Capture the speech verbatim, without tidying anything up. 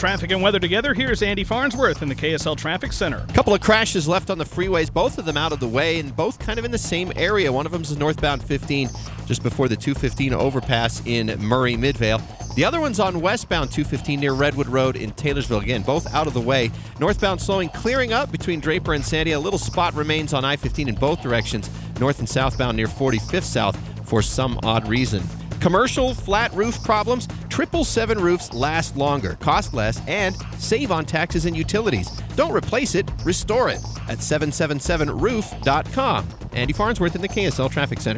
Traffic and weather together. Here's Andy Farnsworth in the K S L Traffic Center. A couple of crashes left on the freeways, both of them out of the way, and both kind of in the same area. One of them is northbound fifteen, just before the two fifteen overpass in Murray Midvale. The other one's on westbound two fifteen near Redwood Road in Taylorsville. Again, both out of the way. Northbound slowing, clearing up between Draper and Sandia. A little spot remains on I fifteen in both directions, north and southbound near forty-fifth South for some odd reason. Commercial flat roof problems. triple seven roofs last longer, cost less, and save on taxes and utilities. Don't replace it, restore it at seven seven seven roof dot com. Andy Farnsworth in the K S L Traffic Center.